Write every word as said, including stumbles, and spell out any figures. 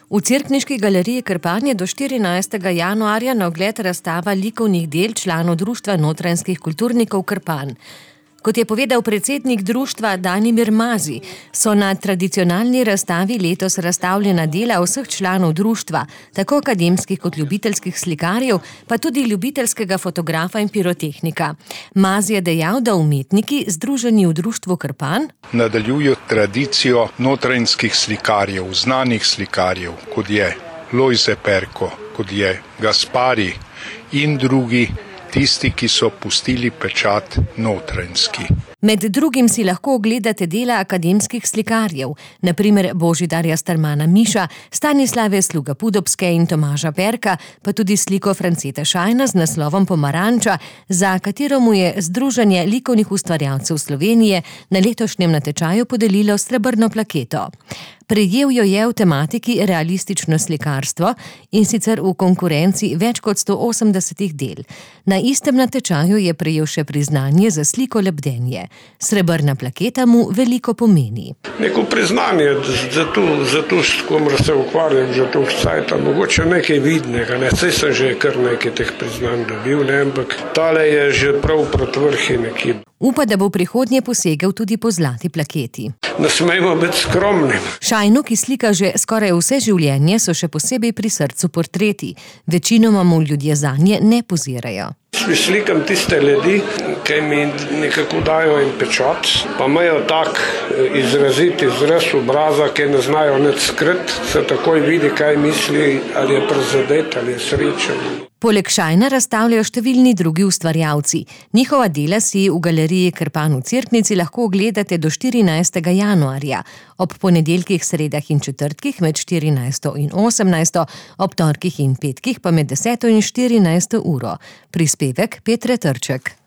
V Cerkniški galeriji Krpan je do štirinajstega januarja na ogled razstava likovnih del članov Društva notranjskih kulturnikov Krpan. Kot je povedal predsednik društva Danimir Mazi, so na tradicionalni razstavi letos razstavljena dela vseh članov društva, tako akademskih kot ljubiteljskih slikarjev, pa tudi ljubiteljskega fotografa in pirotehnika. Mazi je dejal, da umetniki, združeni v društvu Krpan, nadaljujo tradicijo notranjskih slikarjev, znanih slikarjev, kot je Lojze Perko, kot je Gaspari in drugi, tisti, ki so pustili pečat notranjski. Med drugim si lahko ogledate dela akademskih slikarjev, na primer Božidarja Starmana Miša, Stanislave Sluga-Pudobske in Tomaža Perka, pa tudi sliko Franceta Šajna z naslovom Pomaranča, za katero mu je Združenje likovnih ustvarjalcev Slovenije na letošnjem natečaju podelilo srebrno plaketo. Prejel jo je v tematiki realistično slikarstvo in sicer v konkurenci več kot sto osemdesetih del. Na istem natečaju je prejel še priznanje za sliko lebdenje. Srebrna plaketa mu veliko pomeni. Neko priznanje za to, za to, s komer se ukvarjam, že to vstajta, mogoče nekaj vidnega, ne, saj sem že kar nekaj teh priznanj dobil, ne, ampak tale je že prav proti vrhi nekje. Upa, da bo v prihodnje posegel tudi po zlati plaketi. Ne smemo biti skromni. Šajnu, ki slika že skoraj vse življenje, so še posebej pri srcu portreti. Večinoma mu ljudje zanje ne pozirajo. Slikam tiste ljudi, ki mi nekako dajo in pečat, pa imajo tak izrazit izraz obraza, ki ne znajo nič skriti, se takoj vidi, kaj misli, ali je prizadet, ali je srečen. Poleg Šajna razstavljajo številni drugi ustvarjalci. Njihova dela si v galeriji Krpan v Cerknici lahko ogledate do štirinajstega januarja. Ob ponedeljkih, sredah in četrtkih med štirinajsto in osemnajsto, ob torkih in petkih pa med deseto in štirinajsto uro. Prispevek Petre Trček.